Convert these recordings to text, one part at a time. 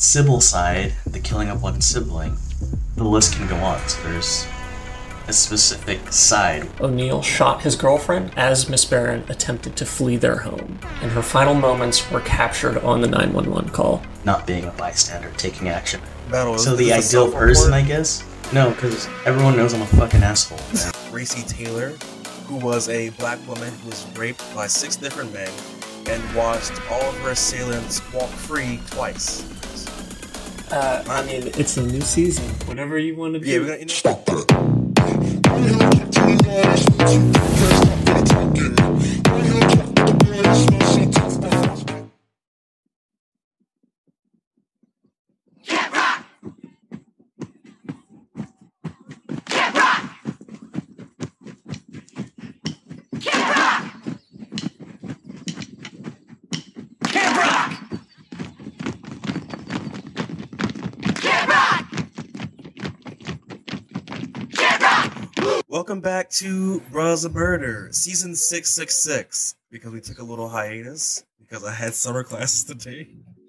Sybil side, the killing of one sibling, the list can go on. So there's a specific side. O'Neill shot his girlfriend as Miss Barron attempted to flee their home, and her final moments were captured on the 911 call. Not being a bystander, taking action. Battle, so the ideal person, I guess? No, because everyone knows I'm a fucking asshole. Racy Taylor, who was a black woman who was raped by 6 different men and watched all of her assailants walk free twice. I mean, it's a new season. Whatever you want to do. Yeah, we're gonna Stop that. Welcome back to Bros of Murder, season 666. Because we took a little hiatus because I had summer classes today.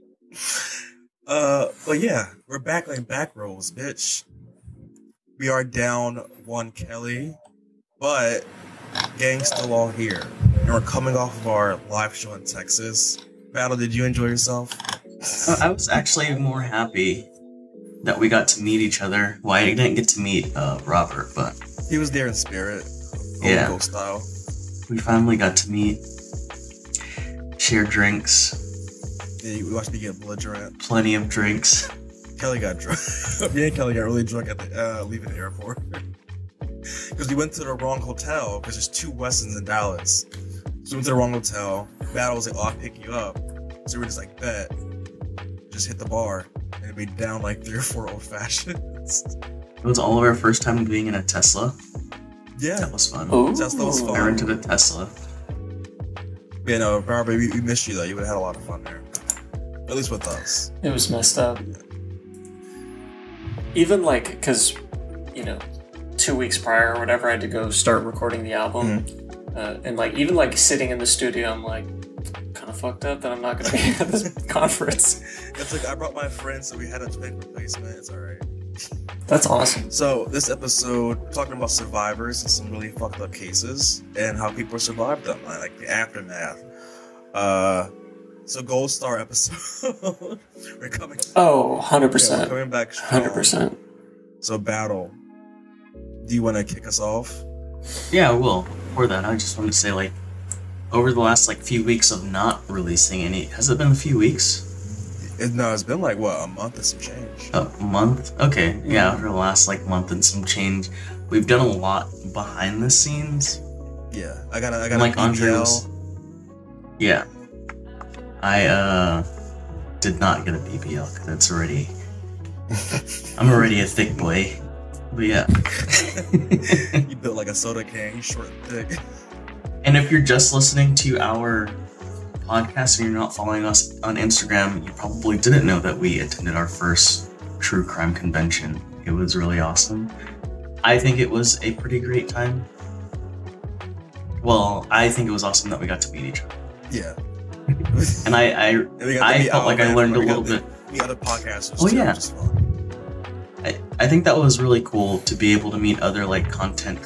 But yeah, we're back like back rolls, bitch. We are down one Kelly, but gang's still all here, and we're coming off of our live show in Texas. Battle, did you enjoy yourself? I was actually more happy that we got to meet each other. Well, I didn't get to meet Robert, but He was there in spirit, Yeah. Old style. we finally got to meet, share drinks, Yeah, we watched me get belligerent. plenty of drinks. Kelly got drunk. Me and Kelly got really drunk at the leaving the airport because we went to the wrong hotel because there's 2 Westons in Dallas. So we went to the wrong hotel. Battle was like, "Oh, I'll pick you up." So we were just like, "Bet." Just hit the bar and we down like 3 or 4 old fashions. It was all of our first time being in a Tesla. Yeah, That was fun. Ooh. Tesla was I fun. rented a Tesla. Yeah, no, Barbara, we missed you though. You would have had a lot of fun there, at least with us. It was messed up. Even like, because, 2 weeks prior or whatever, I had to go start recording the album. And like, even like sitting in the studio, I'm like, kind of fucked up that I'm not going to be at this conference. It's like I brought my friends, so we had a twin replacement. It's all right. That's awesome. So this episode talking about survivors and some really fucked up cases and how people survived them, like the aftermath. So Gold Star episode. we're coming. Oh, 100%. Yeah, we're coming back strong. 100%. So Battle, do you want to kick us off? Yeah, I will. Before that, I just wanted to say, like, over the last, few weeks of not releasing any... Has it been a few weeks? No, it's been like, what, a month and some change. A month? Okay, yeah, over the last, month and some change. We've done a lot behind the scenes. Yeah, I got Like a Andre BBL. was... Yeah. I, did not get a BBL, because it's already... I'm already a thick boy. But yeah. You built like a soda can, you short and thick. And if you're just listening to our podcast and you're not following us on Instagram, you probably didn't know that we attended our first true crime convention. It was really awesome. I think it was a pretty great time. Well, I think it was awesome that we got to meet each other. Yeah. And I felt like I learned a little bit. The other podcasters Oh, too, yeah. which is fun. I think that was really cool to be able to meet other content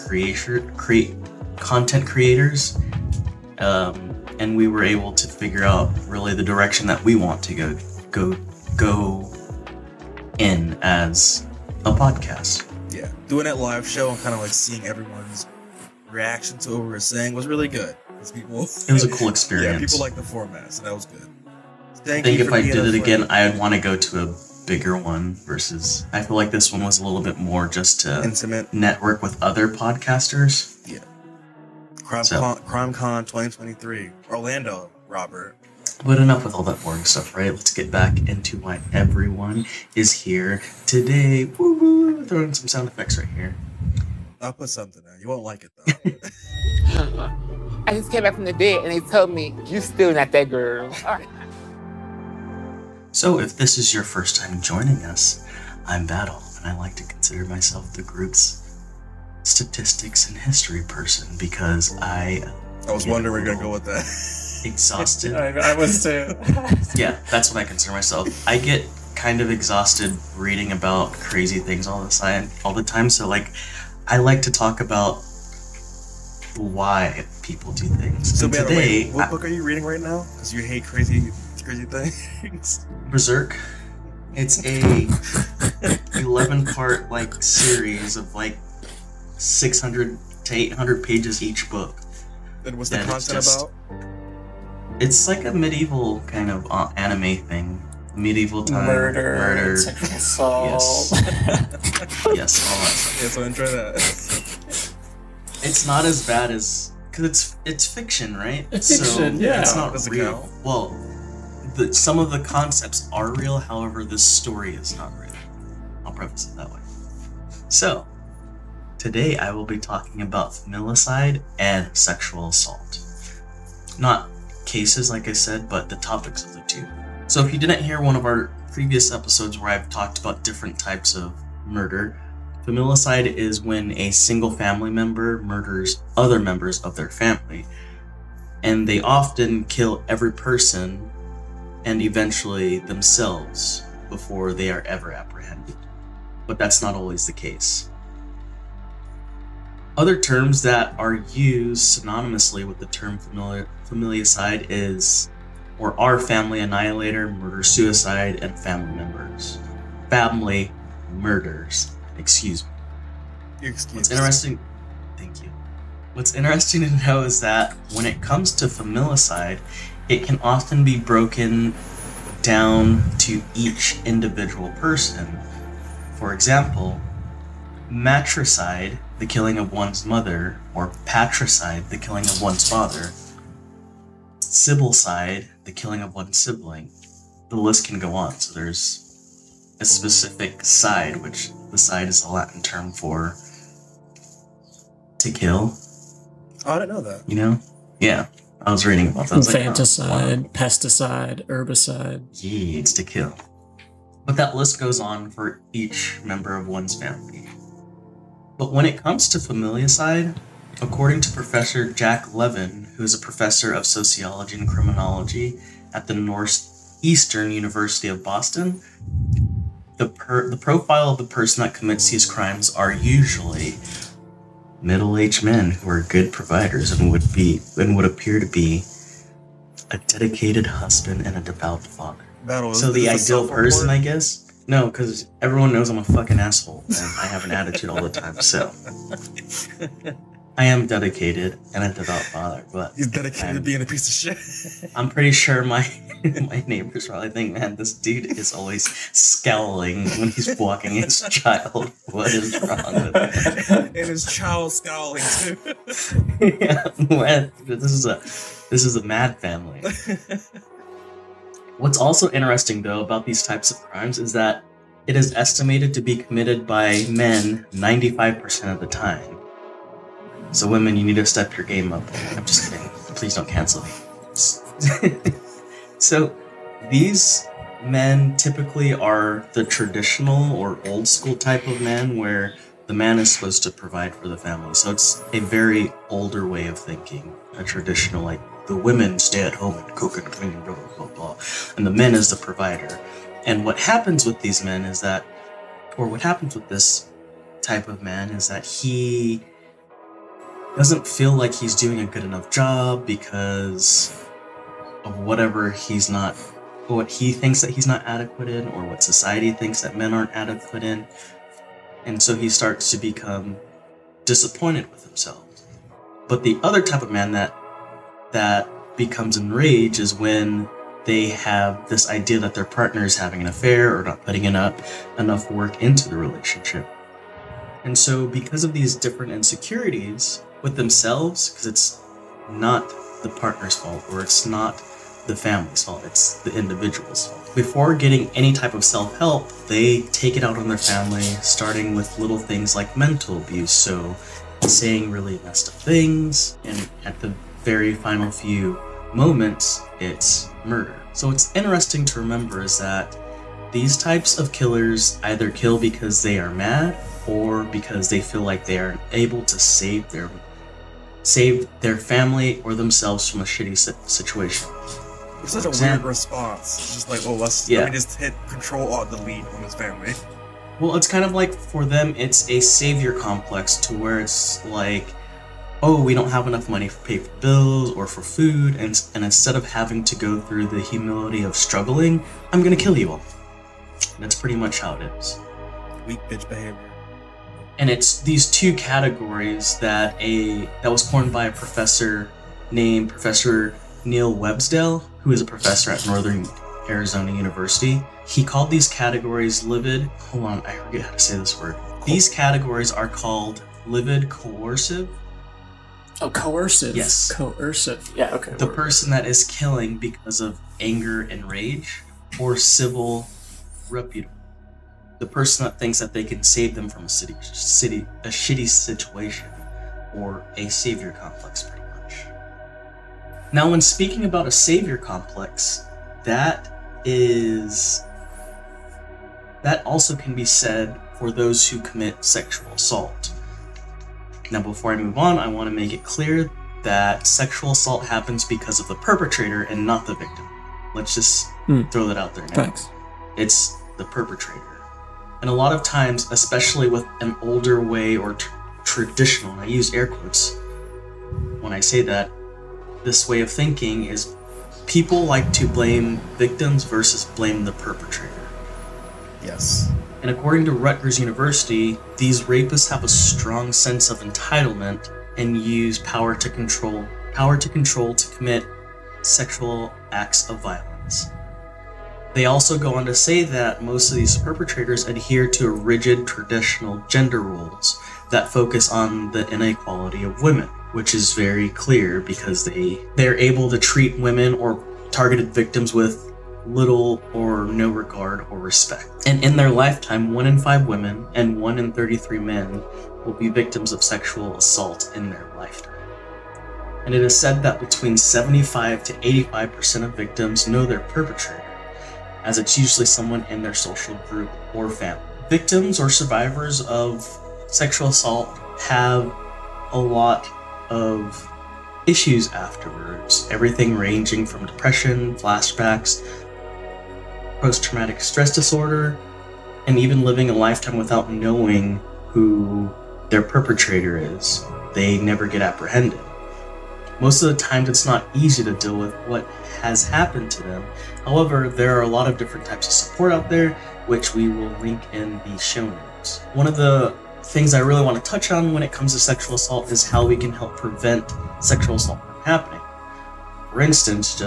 creators, and we were able to figure out really the direction that we want to go in as a podcast. Yeah, doing that live show and kind of seeing everyone's reaction to what we were saying was really good. People, It was a cool experience. Yeah, people like the format, so that was good. I think if I did it again, I would want to go to a bigger one versus I feel like this one was a little bit more just to intimate network with other podcasters. Yeah. CrimeCon 2023, Orlando, Robert. But enough with all that boring stuff, right? Let's get back into why everyone is here today. Woo woo! Throwing some sound effects right here. I'll put something in. You won't like it though. I just came back from the dead and they told me, you still not that girl. All right. So if this is your first time joining us, I'm Battle, and I like to consider myself the group's statistics and history person because I was wondering where you're gonna go with that. Exhausted. I was too. Yeah, that's what I consider myself. I get kind of exhausted reading about crazy things all the time. So like, I like to talk about why people do things. So and today, what book are you reading right now? Because you hate crazy things. Berserk. It's a 11-part like series of like 600 to 800 pages each book. And what's the content about? It's like a medieval kind of anime thing. Medieval time. Murder. Assault. Yes. Yes, all that stuff. Yeah, so enjoy that. It's not as bad as... Because it's fiction, right? It's fiction, so yeah. It's not Does it real. count? Well, some of the concepts are real, however, the story is not real. I'll preface it that way. So, today I will be talking about familicide and sexual assault. Not cases, like I said, but the topics of the two. So if you didn't hear one of our previous episodes where I've talked about different types of murder, familicide is when a single family member murders other members of their family. And they often kill every person and eventually themselves before they are ever apprehended. But that's not always the case. Other terms that are used synonymously with the term familicide are family annihilator, murder-suicide, and family members. Family murders. Excuse me. What's interesting... Thank you. What's interesting to know is that when it comes to familicide, it can often be broken down to each individual person. For example, matricide, the killing of one's mother, or patricide, the killing of one's father, sibylcide, the killing of one's sibling. The list can go on. So there's a specific side, which the side is a Latin term for to kill. Oh, I didn't know that. You know? Yeah. I was reading about that. I was like, Infanticide, wow. pesticide, herbicide. Yeah, it's to kill. But that list goes on for each member of one's family. But when it comes to familicide, according to Professor Jack Levin, who is a professor of sociology and criminology at the Northeastern University of Boston, the profile of the person that commits these crimes are usually middle-aged men who are good providers and would appear to be a dedicated husband and a devout father. So the ideal person, I guess. No, because everyone knows I'm a fucking asshole and I have an attitude all the time. So I am dedicated and a devout father, but he's dedicated to being a piece of shit. I'm pretty sure my neighbors probably think, man, this dude is always scowling when he's walking his child. What is wrong with him? And his child scowling too. Yeah, this is a mad family. What's also interesting, though, about these types of crimes is that it is estimated to be committed by men 95% of the time. So women, you need to step your game up. I'm just kidding. Please don't cancel me. So these men typically are the traditional or old school type of men where the man is supposed to provide for the family. So it's a very older way of thinking. A traditional, like, the women stay at home and cook and clean and blah, blah, blah, blah. And the man is the provider. And what happens with these men is that, or what happens with this type of man is that he doesn't feel like he's doing a good enough job because of whatever what he thinks that he's not adequate in, or what society thinks that men aren't adequate in. And so he starts to become disappointed with himself. But the other type of man that becomes enraged is when they have this idea that their partner is having an affair or not putting enough work into the relationship. And so because of these different insecurities with themselves, because it's not the partner's fault or it's not the family's fault, it's the individual's fault. Before getting any type of self-help, they take it out on their family, starting with little things like mental abuse, so saying really messed up things, and at the very final few moments, it's murder. So what's interesting to remember is that these types of killers either kill because they are mad or because they feel like they are able to save their family or themselves from a shitty situation. It's such a weird response. It's just like, oh, let me just hit Control-Alt-Delete on his family. Well, it's kind of like, for them, it's a savior complex, to where it's like, oh, we don't have enough money to pay for bills or for food, and instead of having to go through the humility of struggling, I'm gonna kill you all. And that's pretty much how it is. Weak bitch behavior. And it's these two categories that was coined by a professor named Professor Neil Websdale, who is a professor at Northern Arizona University. He called these categories livid. Hold on, I forget how to say this word. These categories are called livid coercive. Oh, coercive. Yes. Coercive. Yeah, okay. The person that is killing because of anger and rage, or civil reputable. The person that thinks that they can save them from a shitty situation, or a savior complex, pretty much. Now, when speaking about a savior complex, that also can be said for those who commit sexual assault. Now, before I move on, I want to make it clear that sexual assault happens because of the perpetrator and not the victim. Let's just throw that out there now. Thanks. It's the perpetrator. And a lot of times, especially with an older way or traditional, and I use air quotes when I say that, this way of thinking is people like to blame victims versus blame the perpetrator. Yes. And according to Rutgers University, these rapists have a strong sense of entitlement and use power to control to commit sexual acts of violence. They also go on to say that most of these perpetrators adhere to rigid traditional gender roles that focus on the inequality of women, which is very clear because they're able to treat women or targeted victims with little or no regard or respect. And in their lifetime, 1 in 5 women and 1 in 33 men will be victims of sexual assault in their lifetime. And it is said that between 75 to 85% of victims know their perpetrator, as it's usually someone in their social group or family. Victims or survivors of sexual assault have a lot of issues afterwards, everything ranging from depression, flashbacks, post-traumatic stress disorder, and even living a lifetime without knowing who their perpetrator is. They never get apprehended. Most of the time, it's not easy to deal with what has happened to them. However, there are a lot of different types of support out there, which we will link in the show notes. One of the things I really want to touch on when it comes to sexual assault is how we can help prevent sexual assault from happening. For instance,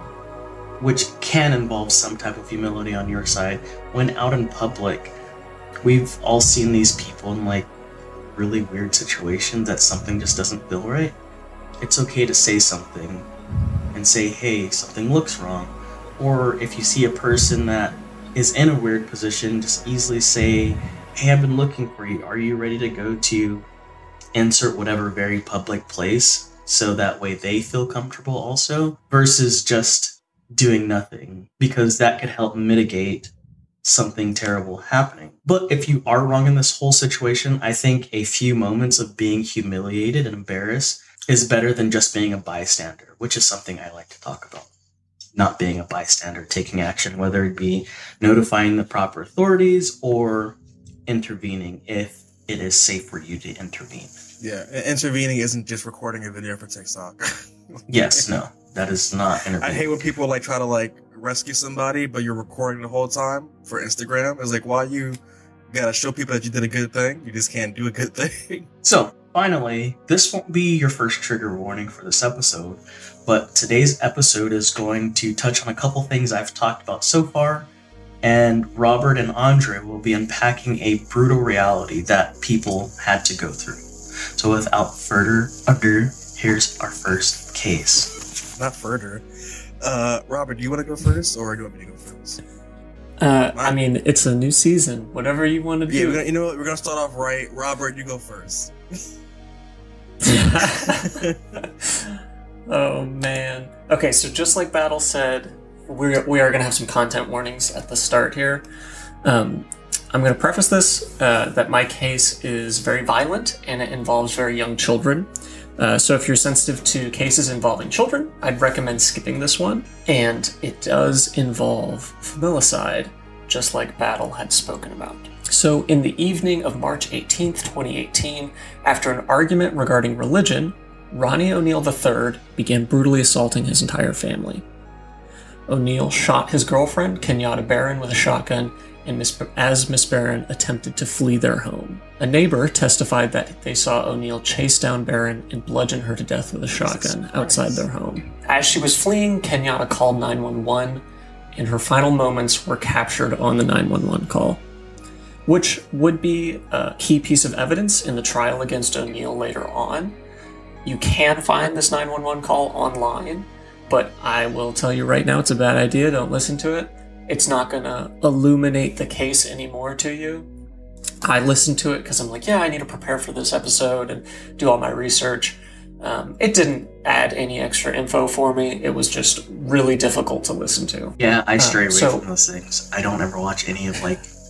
which can involve some type of humility on your side. When out in public, we've all seen these people in like really weird situations that something just doesn't feel right. It's okay to say something and say, hey, something looks wrong. Or if you see a person that is in a weird position, just easily say, hey, I've been looking for you. Are you ready to go to insert whatever very public place? So that way they feel comfortable also, versus just doing nothing, because that could help mitigate something terrible happening. But if you are wrong in this whole situation, I think a few moments of being humiliated and embarrassed is better than just being a bystander, which is something I like to talk about. Not being a bystander, taking action, whether it be notifying the proper authorities or intervening if it is safe for you to intervene. Yeah, intervening isn't just recording a video for TikTok. Yes, no. That is not intervening. I hate when people try to rescue somebody, but you're recording the whole time for Instagram. It's like, why you gotta show people that you did a good thing? You just can't do a good thing. So, finally, this won't be your first trigger warning for this episode, but today's episode is going to touch on a couple things I've talked about so far, and Robert and Andre will be unpacking a brutal reality that people had to go through. So without further ado, here's our first case. Not further. Robert, do you want to go first, or do you want me to go first? I mean, it's a new season. Whatever you want to do. Yeah, you know what? We're going to start off right. Robert, you go first. Oh, man. Okay, so just like Battle said, we are going to have some content warnings at the start here. I'm going to preface this that my case is very violent and it involves very young children. So if you're sensitive to cases involving children, I'd recommend skipping this one. And it does involve familicide, just like Battle had spoken about. So in the evening of March 18th, 2018, after an argument regarding religion, Ronnie O'Neill III began brutally assaulting his entire family. O'Neill shot his girlfriend, Kenyatta Barron, with a shotgun, and as Miss Barron attempted to flee their home. A neighbor testified that they saw O'Neill chase down Barron and bludgeon her to death with a shotgun outside their home. As she was fleeing, Kenyatta called 911, and her final moments were captured on the 911 call, which would be a key piece of evidence in the trial against O'Neill later on. You can find this 911 call online, but I will tell you right now, it's a bad idea. Don't listen to it. It's not going to illuminate the case anymore to you. I listened to it because I'm like, yeah, I need to prepare for this episode and do all my research. It didn't add any extra info for me. It was just really difficult to listen to. Yeah, I stray away from those things. I don't ever watch any of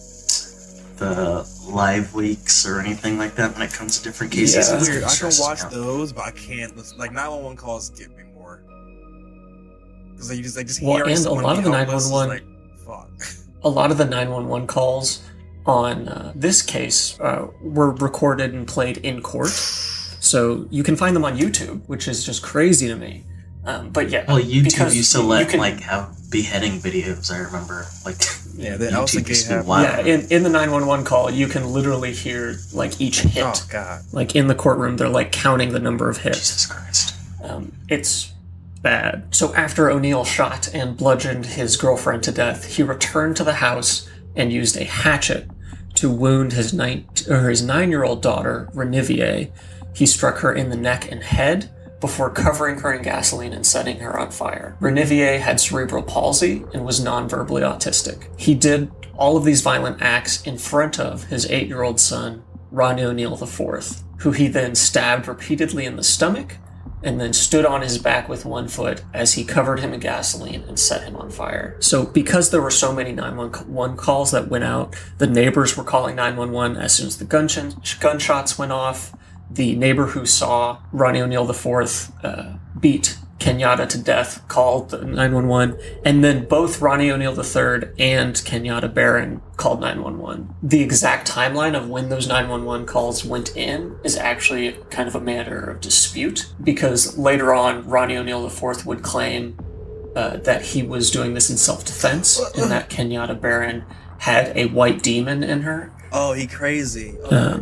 the live leaks or anything like that when it comes to different cases. Yeah, it's weird. I can watch those, but I can't listen. 911 calls get me more. Because they just hear and a lot of the 911... like, fuck. A lot of the 911 calls on this case were recorded and played in court. So you can find them on YouTube, which is just crazy to me. But yeah, well, YouTube used to let have beheading videos. I remember, yeah, they also have. Yeah, in the 911 call, you can literally hear each hit. Oh God! In the courtroom, they're counting the number of hits. Jesus Christ! It's bad. So after O'Neill shot and bludgeoned his girlfriend to death, he returned to the house and used a hatchet to wound his 9-year-old daughter, Renivier. He struck her in the neck and head before covering her in gasoline and setting her on fire. Renivier had cerebral palsy and was non-verbally autistic. He did all of these violent acts in front of his 8-year-old son, Ronnie O'Neill IV, who he then stabbed repeatedly in the stomach and then stood on his back with one foot as he covered him in gasoline and set him on fire. So because there were so many 911 calls that went out, the neighbors were calling 911 as soon as the gunshots went off. The neighbor who saw Ronnie O'Neill IV beat Kenyatta to death called 911, and then both Ronnie O'Neill III and Kenyatta Barron called 911. The exact timeline of when those 911 calls went in is actually kind of a matter of dispute, because later on, Ronnie O'Neill IV would claim that he was doing this in self-defense, and that Kenyatta Barron had a white demon in her. Oh, he crazy.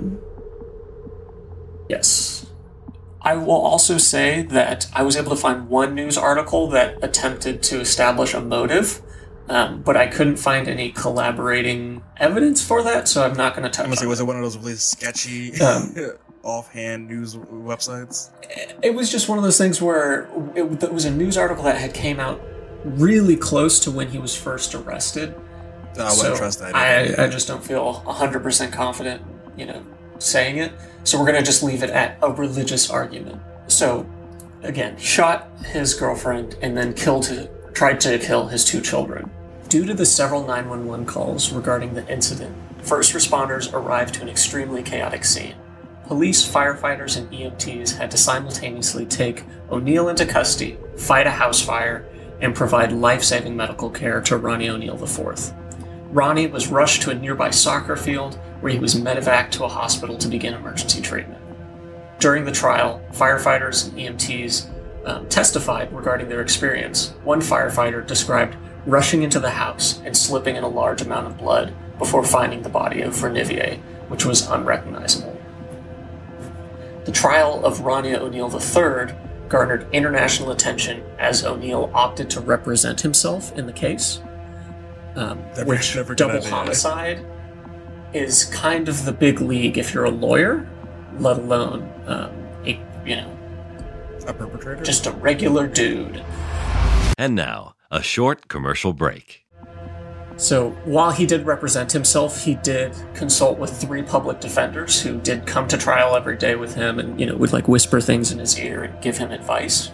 Yes. I will also say that I was able to find one news article that attempted to establish a motive, but I couldn't find any collaborating evidence for that, so I'm not going to touch on it. Was it one of those really sketchy, offhand news websites? It was just one of those things where it was a news article that had came out really close to when he was first arrested. I wouldn't trust that. I just don't feel 100% confident, saying it. So we're going to just leave it at a religious argument. So, again, shot his girlfriend and then tried to kill his 2 children. Due to the several 911 calls regarding the incident, first responders arrived to an extremely chaotic scene. Police, firefighters, and EMTs had to simultaneously take O'Neill into custody, fight a house fire, and provide life-saving medical care to Ronnie O'Neill IV. Ronnie was rushed to a nearby soccer field where he was medevaced to a hospital to begin emergency treatment. During the trial, firefighters and EMTs testified regarding their experience. One firefighter described rushing into the house and slipping in a large amount of blood before finding the body of Renivier, which was unrecognizable. The trial of Ronnie O'Neill III garnered international attention as O'Neill opted to represent himself in the case. Which double homicide is kind of the big league if you're a lawyer, let alone a perpetrator, just a regular dude. And now, a short commercial break. So while he did represent himself, he did consult with 3 public defenders who did come to trial every day with him and would whisper things in his ear and give him advice.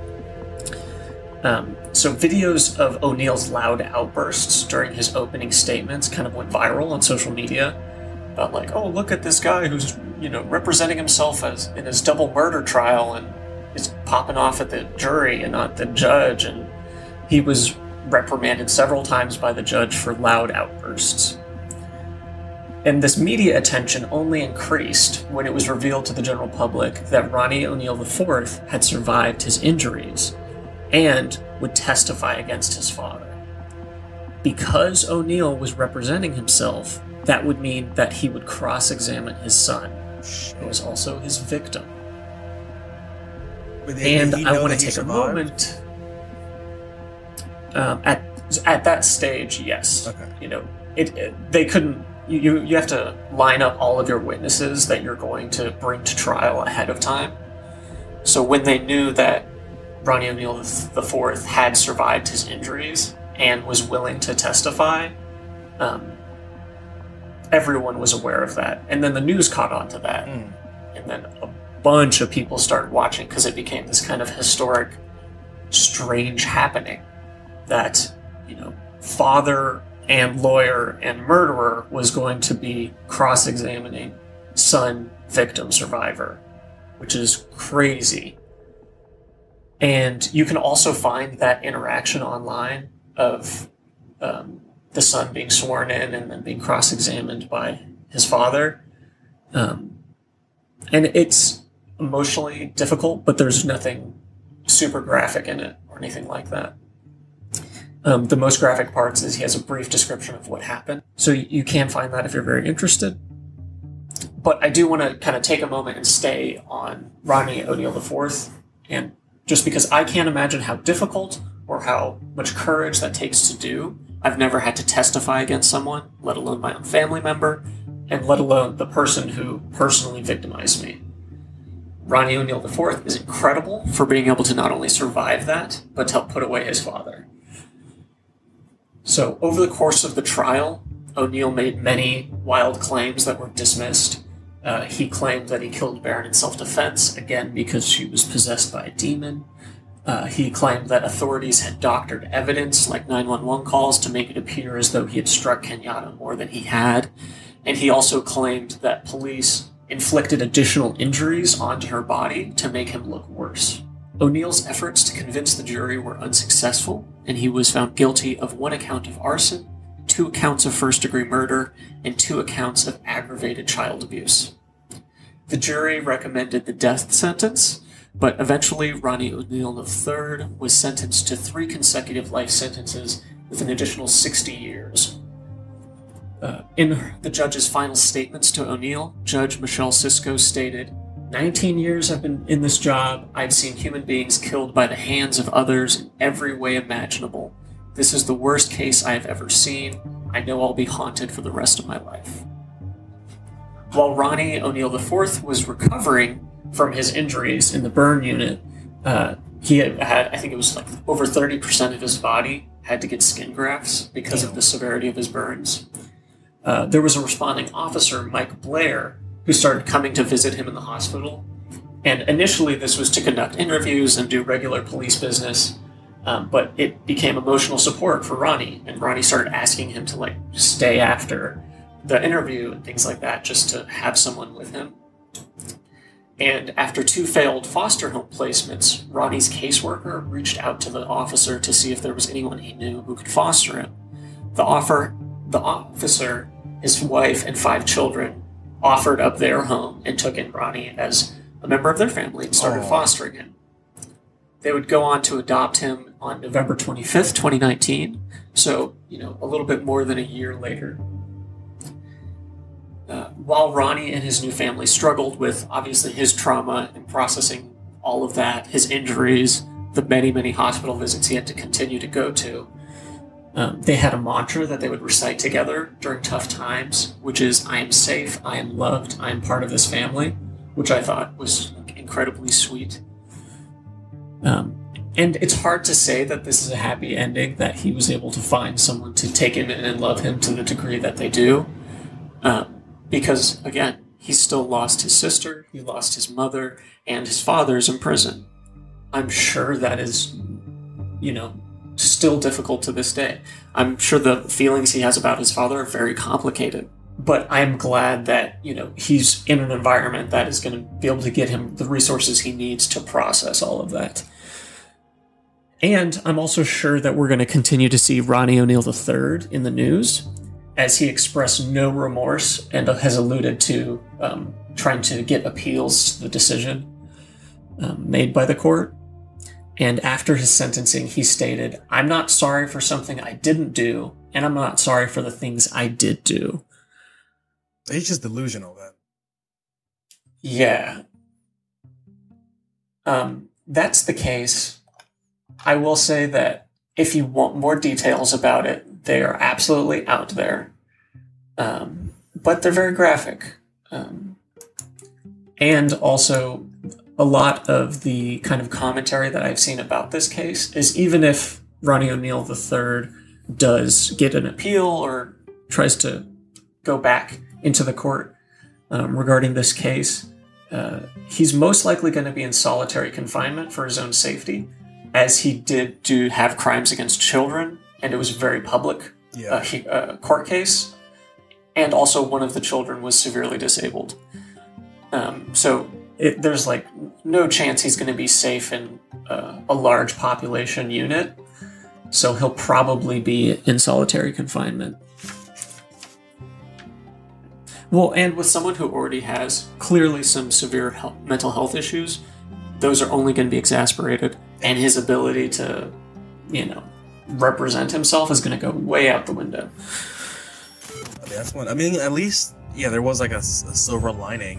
So videos of O'Neill's loud outbursts during his opening statements kind of went viral on social media. about like, oh, look at this guy who's, representing himself as in his double murder trial and is popping off at the jury and not the judge. And he was reprimanded several times by the judge for loud outbursts. And this media attention only increased when it was revealed to the general public that Ronnie O'Neal IV had survived his injuries and would testify against his father. Because O'Neal was representing himself, that would mean that he would cross-examine his son, who was also his victim. And I want to take a moment. At that stage, yes. Okay. They couldn't. You have to line up all of your witnesses that you're going to bring to trial ahead of time. So when they knew that Ronnie O'Neal IV had survived his injuries and was willing to testify, everyone was aware of that. And then the news caught on to that. And then a bunch of people started watching because it became this kind of historic, strange happening that, father and lawyer and murderer was going to be cross-examining son, victim, survivor, which is crazy. And you can also find that interaction online of the son being sworn in and then being cross-examined by his father. And it's emotionally difficult, but there's nothing super graphic in it or anything like that. The most graphic parts is he has a brief description of what happened. So you can find that if you're very interested. But I do want to kind of take a moment and stay on Ronnie O'Neal IV. And just because I can't imagine how difficult or how much courage that takes to do. I've never had to testify against someone, let alone my own family member, and let alone the person who personally victimized me. Ronnie O'Neal IV is incredible for being able to not only survive that, but to help put away his father. So, over the course of the trial, O'Neal made many wild claims that were dismissed. He claimed that he killed Baron in self-defense, again because she was possessed by a demon. He claimed that authorities had doctored evidence, like 911 calls, to make it appear as though he had struck Kenyatta more than he had. And he also claimed that police inflicted additional injuries onto her body to make him look worse. O'Neal's efforts to convince the jury were unsuccessful, and he was found guilty of 1 account of arson, 2 accounts of first-degree murder, and 2 accounts of aggravated child abuse. The jury recommended the death sentence, but eventually Ronnie O'Neal III was sentenced to 3 consecutive life sentences with an additional 60 years. In the judge's final statements to O'Neal, Judge Michelle Cisco stated, 19 years I've been in this job. I've seen human beings killed by the hands of others in every way imaginable. This is the worst case I have ever seen. I know I'll be haunted for the rest of my life. While Ronnie O'Neal IV was recovering from his injuries in the burn unit, he had, I think it was like over 30% of his body had to get skin grafts because of the severity of his burns. There was a responding officer, Mike Blair, who started coming to visit him in the hospital. And initially this was to conduct interviews and do regular police business, but it became emotional support for Ronnie, and Ronnie started asking him to stay after the interview and things like that, just to have someone with him. And after 2 failed foster home placements, Ronnie's caseworker reached out to the officer to see if there was anyone he knew who could foster him. The officer, his wife, and 5 children offered up their home and took in Ronnie as a member of their family and started fostering him. They would go on to adopt him on November 25th, 2019, so, a little bit more than a year later. While Ronnie and his new family struggled with, obviously, his trauma and processing all of that, his injuries, the many, many hospital visits he had to continue to go to, they had a mantra that they would recite together during tough times, which is, I am safe, I am loved, I am part of this family, which I thought was incredibly sweet. And it's hard to say that this is a happy ending, that he was able to find someone to take him in and love him to the degree that they do. Because, again, he still lost his sister, he lost his mother, and his father's in prison. I'm sure that is, still difficult to this day. I'm sure the feelings he has about his father are very complicated. But I'm glad that, he's in an environment that is going to be able to get him the resources he needs to process all of that. And I'm also sure that we're going to continue to see Ronnie O'Neal III in the news, as he expressed no remorse and has alluded to trying to get appeals to the decision made by the court. And after his sentencing, he stated, "I'm not sorry for something I didn't do, and I'm not sorry for the things I did do." He's just delusional, then. Yeah. That's the case. I will say that if you want more details about it, they are absolutely out there. But they're very graphic. And also, a lot of the kind of commentary that I've seen about this case is even if Ronnie O'Neal III does get an appeal or tries to go back into the court regarding this case, he's most likely going to be in solitary confinement for his own safety, as he did have crimes against children, and it was a very public court case. And also one of the children was severely disabled. So there's no chance he's going to be safe in a large population unit. So he'll probably be in solitary confinement. Well, and with someone who already has clearly some severe mental health issues, those are only going to be exacerbated. And his ability to, represent himself is going to go way out the window. That's one. I mean, at least, there was a silver lining,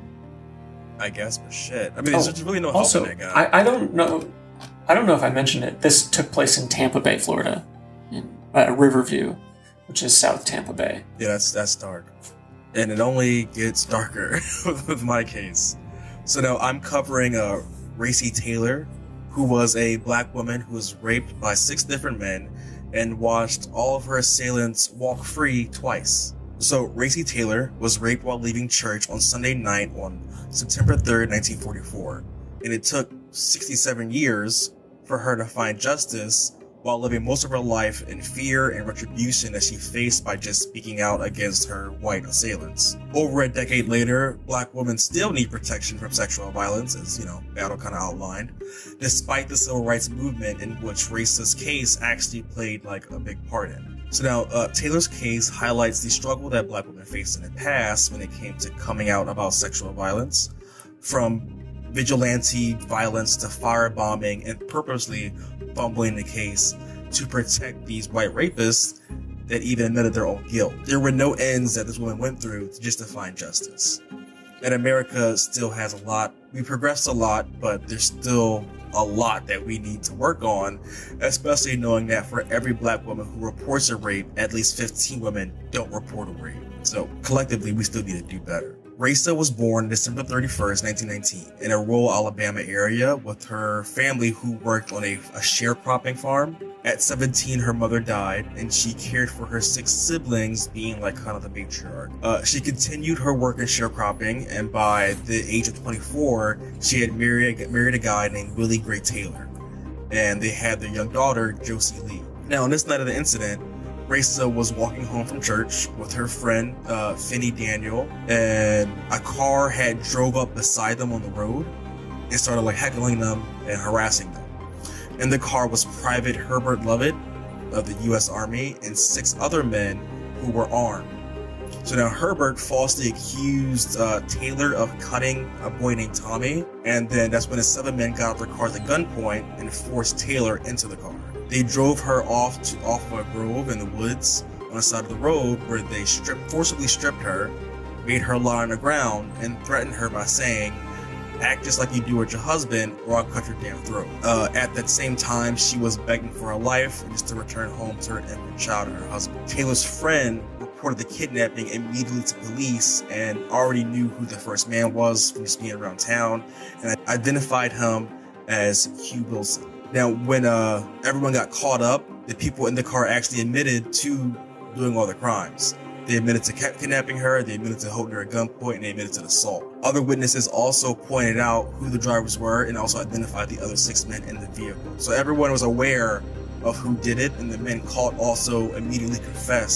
I guess, but shit. I mean, there's really no helping that guy. I don't know if I mentioned it. This took place in Tampa Bay, Florida, in Riverview, which is South Tampa Bay. Yeah, that's dark. And it only gets darker with my case. So now I'm covering Racy Taylor, who was a black woman who was raped by 6 different men and watched all of her assailants walk free twice. So Racy Taylor was raped while leaving church on Sunday night on September 3rd, 1944. And it took 67 years for her to find justice while living most of her life in fear and retribution that she faced by just speaking out against her white assailants. Over a decade later, black women still need protection from sexual violence, as, Battle kind of outlined, despite the civil rights movement in which Race's case actually played a big part in. So now, Taylor's case highlights the struggle that black women faced in the past when it came to coming out about sexual violence, from vigilante violence to firebombing and purposely fumbling the case to protect these white rapists that even admitted their own guilt. There were no ends that this woman went through just to find justice. And America still has a lot. We progressed a lot, but there's still a lot that we need to work on, especially knowing that for every black woman who reports a rape, at least 15 women don't report a rape. So collectively, we still need to do better. Raisa was born December 31st, 1919, in a rural Alabama area with her family who worked on a sharecropping farm. At 17, her mother died, and she cared for her 6 siblings, being kind of the matriarch. She continued her work in sharecropping, and by the age of 24, she had married a guy named Willie Gray Taylor, and they had their young daughter, Josie Lee. Now, on this night of the incident, Raisa was walking home from church with her friend, Finney Daniel, and a car had drove up beside them on the road and started heckling them and harassing them. In the car was Private Herbert Lovett of the U.S. Army and 6 other men who were armed. So now Herbert falsely accused Taylor of cutting a boy named Tommy, and then that's when the 7 men got out their cars at gunpoint and forced Taylor into the car. They drove her off of a grove in the woods on the side of the road where they forcibly stripped her, made her lie on the ground, and threatened her by saying, "Act just like you do with your husband or I'll cut your damn throat." At that same time, she was begging for her life just to return home to her infant child and her husband. Taylor's friend reported the kidnapping immediately to police and already knew who the first man was from just being around town and identified him as Hugh Wilson. Now, when everyone got caught up, the people in the car actually admitted to doing all the crimes. They admitted to kidnapping her, they admitted to holding her at gunpoint, and they admitted to assault. Other witnesses also pointed out who the drivers were and also identified the other 6 men in the vehicle. So everyone was aware of who did it, and the men caught also immediately confessed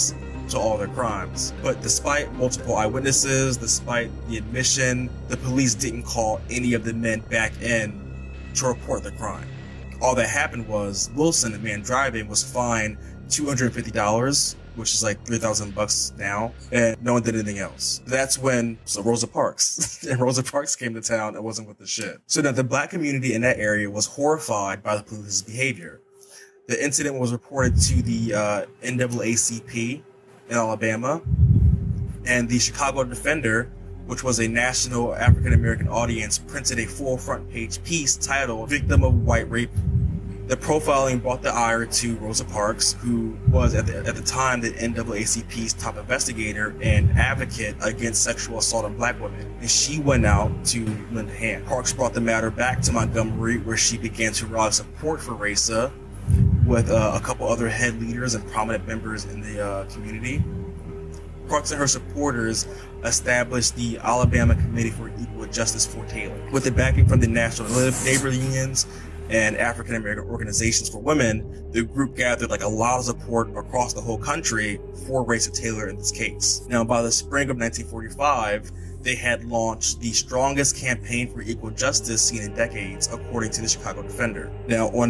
to all their crimes. But despite multiple eyewitnesses, despite the admission, the police didn't call any of the men back in to report the crime. All that happened was Wilson, the man driving, was fined $250, which is like $3,000 now, and no one did anything else. That's when Rosa Parks and Rosa Parks came to town and wasn't with the shit. So now the black community in that area was horrified by the police's behavior. The incident was reported to the NAACP in Alabama, and the Chicago Defender, which was a national African-American audience, printed a full front page piece titled "Victim of White Rape." The profiling brought the ire to Rosa Parks, who was at the time the NAACP's top investigator and advocate against sexual assault of black women, and she went out to lend a hand. Parks brought the matter back to Montgomery, where she began to rally support for Raisa with a couple other head leaders and prominent members in the community. Parks and her supporters established the Alabama Committee for Equal Justice for Taylor. With the backing from the National Labor Unions and African American organizations for women, the group gathered like a lot of support across the whole country for Raisa Taylor in this case. Now, by the spring of 1945, they had launched the strongest campaign for equal justice seen in decades, according to the Chicago Defender. Now, on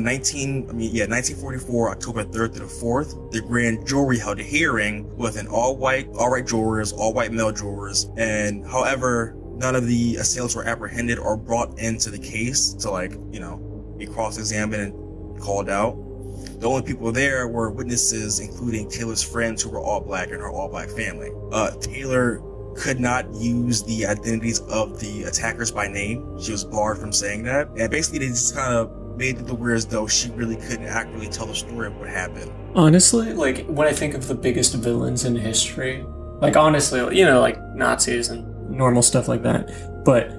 1944, October 3rd to the 4th, the grand jury held a hearing with an all white jurors, all white male jurors, and however, none of the assailants were apprehended or brought into the case to be cross-examined and called out. The only people there were witnesses, including Taylor's friends who were all black and her all black family. Taylor could not use the identities of the attackers by name. She was barred from saying that. And basically they just kind of made it look weird as though she really couldn't accurately tell the story of what happened. Honestly, like when I think of the biggest villains in history, like honestly, like Nazis and normal stuff like that, but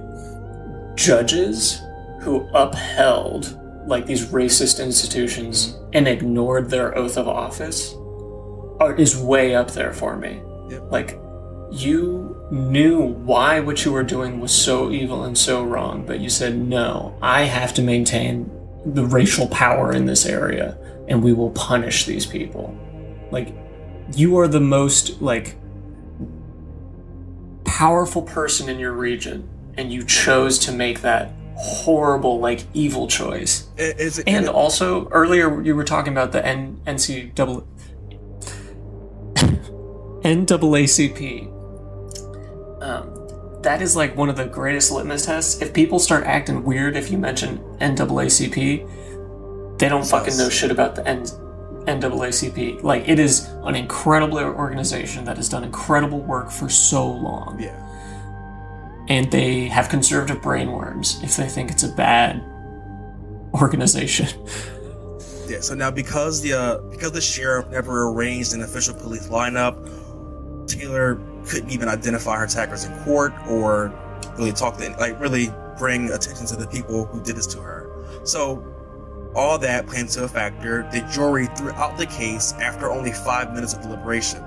judges who upheld like these racist institutions and ignored their oath of office is way up there for me. Yep. Like, you knew why what you were doing was so evil and so wrong, but you said, no, I have to maintain the racial power in this area, and we will punish these people. Like, you are the most, powerful person in your region, and you chose to make that horrible, evil choice. Also, earlier you were talking about the NAACP. That is one of the greatest litmus tests. If people start acting weird if you mention NAACP, they don't fucking know shit about the NAACP. It is an incredible organization that has done incredible work for so long. Yeah. And they have conservative brainworms if they think it's a bad organization. Yeah, so now because the sheriff never arranged an official police lineup, Taylor couldn't even identify her attackers in court or really really bring attention to the people who did this to her. So all that played into a factor. The jury threw out the case after only 5 minutes of deliberation.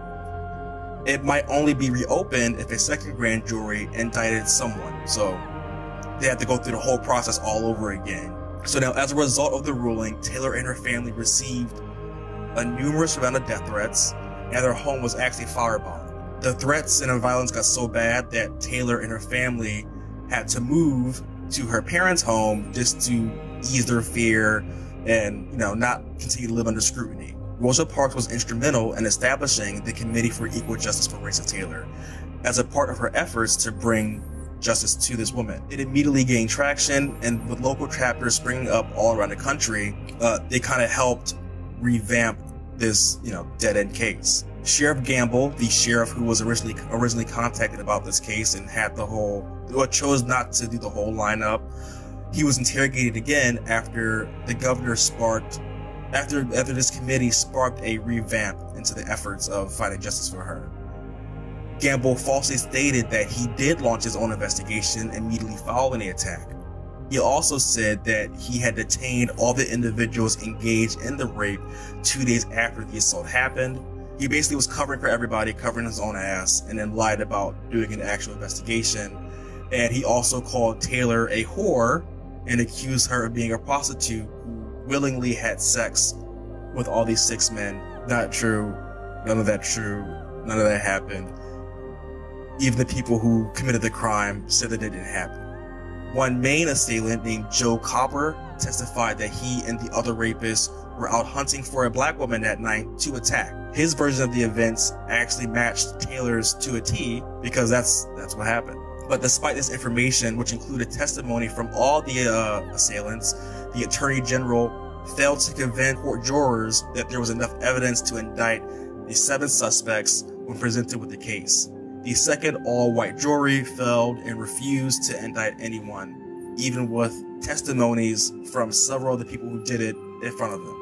It might only be reopened if a second grand jury indicted someone. So they had to go through the whole process all over again. So now, as a result of the ruling, Taylor and her family received a numerous round of death threats, and their home was actually firebombed. The threats and the violence got so bad that Taylor and her family had to move to her parents' home just to ease their fear and, not continue to live under scrutiny. Rosa Parks was instrumental in establishing the Committee for Equal Justice for Raisa Taylor as a part of her efforts to bring justice to this woman. It immediately gained traction, and with local chapters springing up all around the country, they kind of helped revamp this, dead-end case. Sheriff Gamble, the sheriff who was originally contacted about this case and chose not to do the whole lineup, he was interrogated again after the governor after this committee sparked a revamp into the efforts of fighting justice for her. Gamble falsely stated that he did launch his own investigation immediately following the attack. He also said that he had detained all the individuals engaged in the rape 2 days after the assault happened. He basically was covering for everybody, covering his own ass, and then lied about doing an actual investigation. And he also called Taylor a whore and accused her of being a prostitute who willingly had sex with all these 6 men. Not true. None of that true. None of that happened. Even the people who committed the crime said that it didn't happen. One main assailant named Joe Copper testified that he and the other rapists were out hunting for a black woman that night to attack. His version of the events actually matched Taylor's to a T because that's what happened. But despite this information, which included testimony from all the assailants, the Attorney General failed to convince court jurors that there was enough evidence to indict the 7 suspects when presented with the case. The second all-white jury failed and refused to indict anyone, even with testimonies from several of the people who did it in front of them.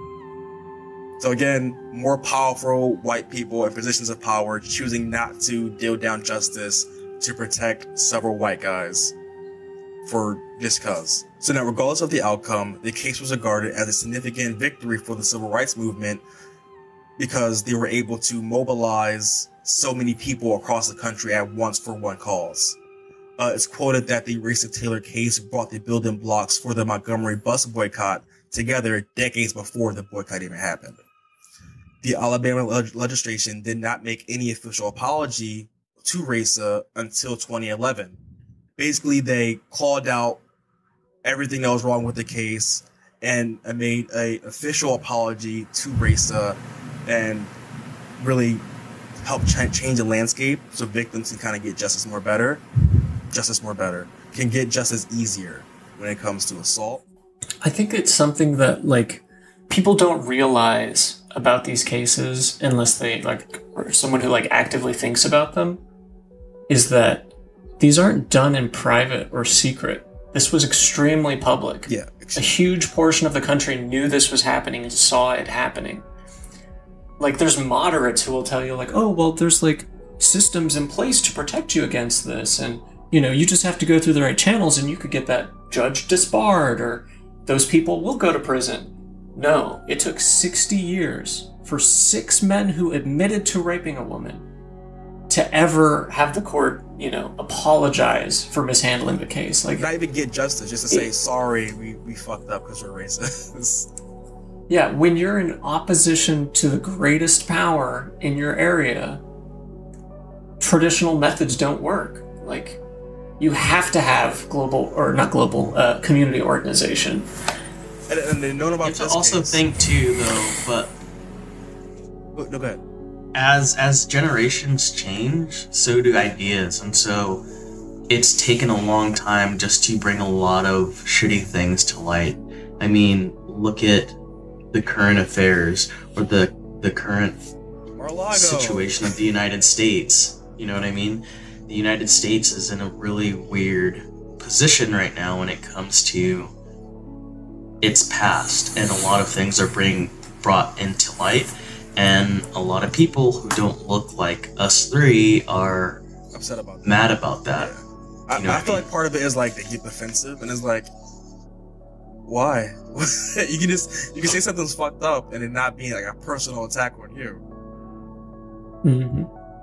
So again, more powerful white people in positions of power choosing not to deal down justice to protect several white guys for just cause. So now, regardless of the outcome, the case was regarded as a significant victory for the civil rights movement because they were able to mobilize so many people across the country at once for one cause. It's quoted that the Reisa Taylor case brought the building blocks for the Montgomery bus boycott together decades before the boycott even happened. The Alabama legislation did not make any official apology to Reisa until 2011. Basically, they called out everything that was wrong with the case and made an official apology to Reisa and really help change the landscape so victims can kind of get justice more better, can get justice easier when it comes to assault. I think it's something that, like, people don't realize about these cases unless they, like, or someone who, like, actively thinks about them, is that these aren't done in private or secret. This was extremely public. Yeah. A huge portion of the country knew this was happening and saw it happening. Like, there's moderates who will tell you, like, oh, well, there's, like, systems in place to protect you against this, and, you know, you just have to go through the right channels and you could get that judge disbarred, or those people will go to prison. No, it took 60 years for 6 men who admitted to raping a woman to ever have the court, you know, apologize for mishandling the case. Like, not even get justice, just to say, sorry, we fucked up because we're racist. Yeah, when you're in opposition to the greatest power in your area, traditional methods don't work. Like, you have to have community organization. And they know about you have to also think too, though, but no, go ahead. As generations change, so do ideas, and so it's taken a long time just to bring a lot of shitty things to light. I mean, look at the current affairs or the current situation of the United States. You know what I mean? The United States is in a really weird position right now when it comes to its past, and a lot of things are being brought into light, and a lot of people who don't look like us three are upset about that. Mad about that. Yeah. You know I feel like part of it is like they get defensive, and it's like, why? you can say something's fucked up and it not being like a personal attack on you. Mm-hmm.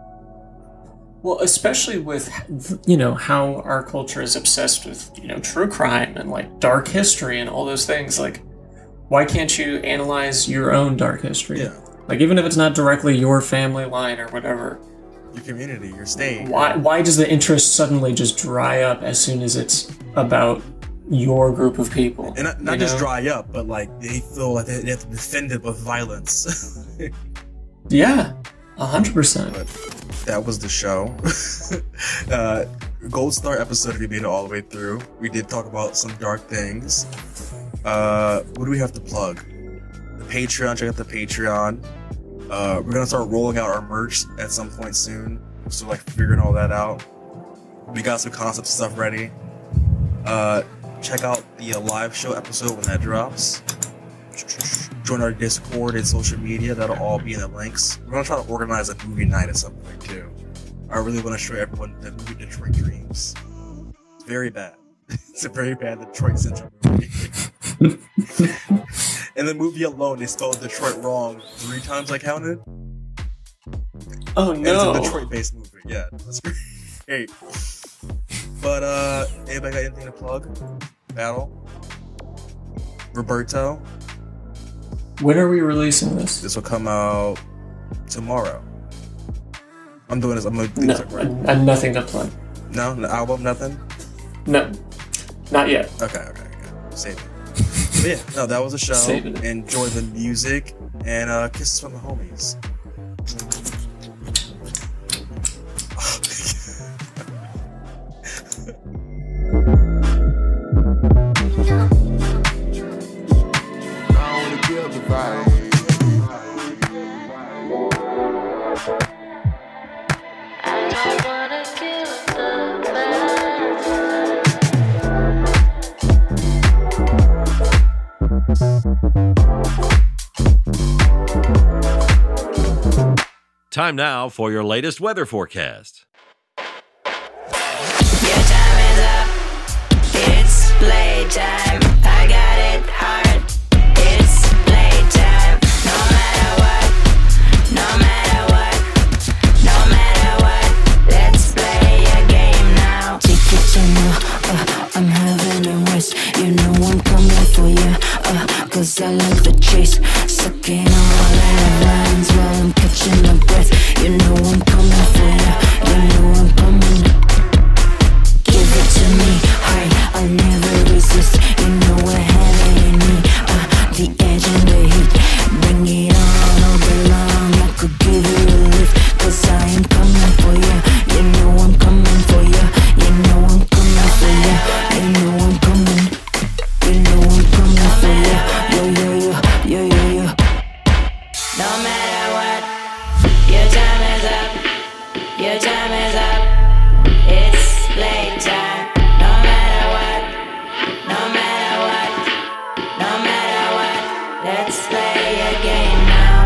Well, especially with, you know, how our culture is obsessed with, you know, true crime and, like, dark history and all those things. Like, why can't you analyze your own dark history? Yeah. Like, even if it's not directly your family line or whatever. Your community, your state. Why does the interest suddenly just dry up as soon as it's about your group of people? And not just dry up, but, like, they feel like they have to defend it with violence. Yeah, 100%. But that was the show. Gold Star episode, we made it all the way through. We did talk about some dark things. What do we have to plug? The Patreon, check out the Patreon. We're gonna start rolling out our merch at some point soon. So, like, figuring all that out. We got some concept stuff ready. Check out the live show episode when that drops. Join our Discord and social media. That'll all be in the links. We're gonna try to organize a movie night at some point too. I really want to show everyone the movie Detroit Dreams. It's very bad. It's a very bad Detroit Central movie. And the movie alone, they spelled Detroit wrong 3 times I counted. Oh no! And it's a Detroit-based movie. Yeah, that's great. But anybody got anything to plug? Battle? Roberto? When are we releasing this? This will come out tomorrow. I'm doing this. I'm gonna do No, this right. nothing to plan. No album, nothing. No, not yet. Okay. Save it. But yeah, no, that was a show. Save it. Enjoy the music and kisses from the homies. Time now for your latest weather forecast. Your time is up. It's playtime. I got it hard. It's playtime. No matter what. No matter what. No matter what. Let's play a game now. Take it to me. I'm having a race. You know I'm coming for you. Cause I like the chase. Sucking all out lines while I'm catching my breath. You know I'm coming for you. You know I'm coming. Give it to me, hard, I'll never resist. You know I have it in me, the edge and the heat. Bring it on all day long, I could give you a lift. Cause I am coming for you, you know I'm coming for you. You know I'm coming for you, you know I'm coming. You know I'm coming for you, yo. No matter what, your time is up, your time is up. It's playtime. No matter what, no matter what, no matter what, let's play a game now.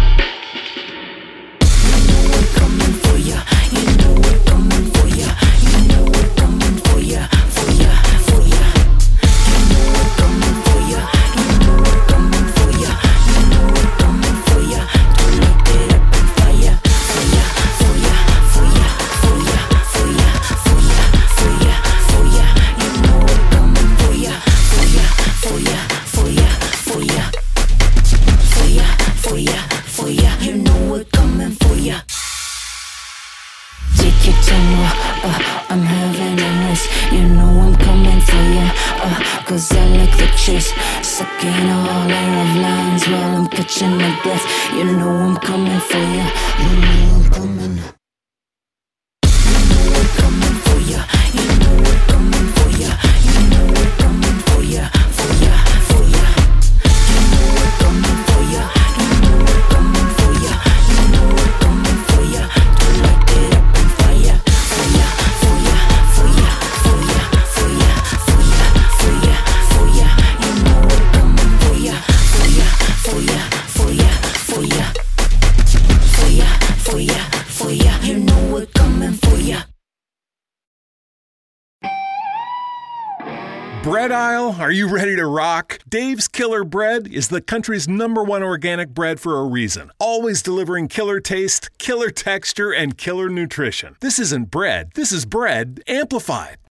You know we're coming for ya. You know we're coming for ya. You know we're coming for ya. For ya, for ya. You know we're coming for ya. You know we're coming for ya. You know we're coming for ya. To light it up and fire. For ya, for ya, for ya, for ya, for ya, for ya, for ya, for ya. You know we're coming for ya. For ya, for ya, for ya, for ya. For ya, for ya, for ya. You know we're coming for ya. Take it to me, I'm having a race. You know I'm coming for ya, cause I like the chase. Sucking all air of lines while I'm catching my breath. You know I'm coming for ya. You know I'm coming. You know we're coming for ya. You know we're coming for ya. You know we're coming for ya. For ya, for ya. You know we're coming for ya. You know we're coming for ya. You know we're coming for ya. To light it up and fire. For ya, for ya, for ya, for ya, for ya, for ya, for ya, for ya. You know we're coming for ya. For ya, for ya, for ya, for ya. For ya, for ya, for ya. You know we're coming for ya. Bread aisle, are you ready to rock? Dave's Killer Bread is the country's #1 organic bread for a reason. Always delivering killer taste, killer texture, and killer nutrition. This isn't bread, this is bread amplified.